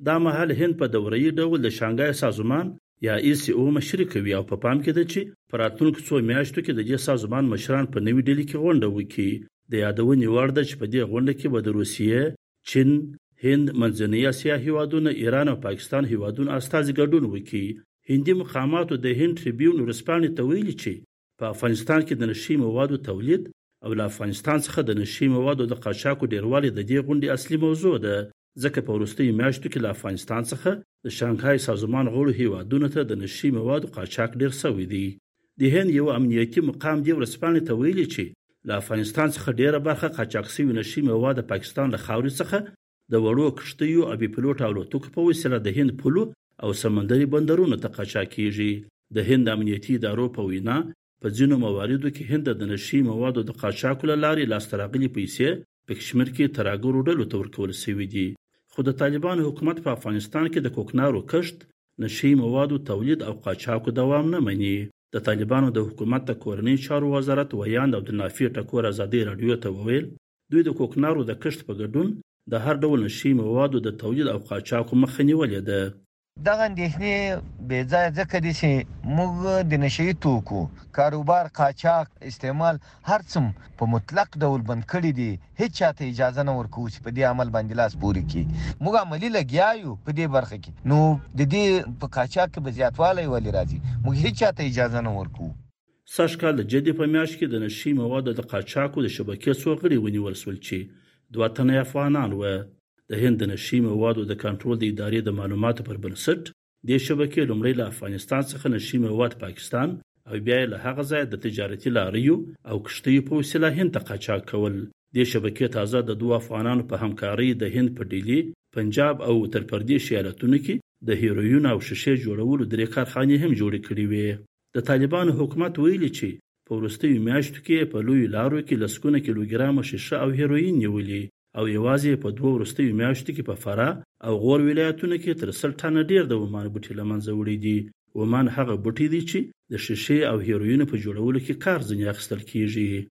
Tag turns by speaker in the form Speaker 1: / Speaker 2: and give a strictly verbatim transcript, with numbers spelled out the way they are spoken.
Speaker 1: دا مهال هند په دوره‌یي ډول د شانګهای سازمان یا ای سی او مشري کوي او په پام کې ده چې په راتلونکو څو میاشتو کې د دې سازمان مشران په نوې ډلې کې غونډه وکړي. د یادونې وړ ده چې په دې غونډه کې به د روسیې، چین، هند، منځنۍ اسیا هیوادونه، ایران او پاکستان هیوادونو استازي ګډون وکړي. هندي مقاماتو د هند ټریبیون ورځپاڼې ته ویلي چې په افغانستان کې د نشي موادو تولید او له افغانستان څخه د نشي موادو د قاچاقو ډیروالی د دې غونډې اصلي موضوع ده، ځکه په وروستیو میاشتو کې له افغانستان څخه د شانګهای سازمان غړو هیوادونو ته د نشي موادو قاچاق ډیر شوی دی. د هند یو امنیتي مقام دې ورځپاڼې ته ویلي چې له افغانستان څخه ډیره برخه قاچاق شوي نشي مواد د پاکستان له خاورې څخه د وړو کښتیو او بې پیلوټه الوتکو په وسیله د هند پولو او سمندري بندرونو ته قاچاق کیږي. د هند امنیتي ادارو په وینا په ځینو مواردو کې هند د نشي موادو د قاچاقو له لارې لاسته راغلي پیسې په کشمیر کې ترهګرو ډلو ته ورکول شوي دي. خو د طالبانو حکومت په افغانستان کې د کوکنارو کښت، نشي موادو تولید او قاچاقو دوام نه مني. د طالبانو د حکومت د کورنۍ چارو وزارت ویاند عبدالنافع ټکور ازادي راډیو ته وویل دوی د کوکنارو د کښت په ګډون د هر ډول نشي موادو د تولید او قاچاقو مخه نیولې ده.
Speaker 2: دغه اندېښنې بې ځایه ځکه دي چې موږ د نشي توکو کاروبار، قاچاق، استعمال هر څه په مطلق ډول بند کړي دي. هیڅ چاته اجازه نه ورکوو چې په دې عمل باندې لاس پورې کړي. موږ عملي لګیا یو په دې برخه کې، نو د دې په قاچاق کې به زیاتوالی ولې راځي؟ موږ هیڅ چاته اجازه نه ورکوو.
Speaker 1: سږ کال د جدې په میاشت کې د نشي موادو د قاچاقو د شبکې څو غړي ونیول شول چې دوه تنه افغانان وو. د هند د نشي موادو د کنټرول د ادارې د معلوماتو پر بنسټ د شبکې لومړی له افغانستان څخه نشي مواد پاکستان او بیا له هغه ځای د تجارتي لاریو او کښتیو په وسیله هند ته قاچاق کول. د شبکې تازه د دوه افغانانو په همکارۍ د هند په ډیلی، پنجاب او اتر پردیش ایالتونو کې د هیروین او شیشې جوړولو درې کارخانې هم جوړې کړې وې. د طالبانو حکومت ویلي چې په وروستیو میاشتو کې په لویو لارو کې لسګونه کیلوګرامه شیشه او هیروین نیولي او یوازې په دوه وروستیو میاشتو کې په فراه او غور ولایتونو کې تر سل ټنه ډیر د ومان بوټي له منځه وړي دي. ومان هغه بوټي دي چې د شیشې او هیروین په جوړولو کې کار ځینې اخیستل کیږي.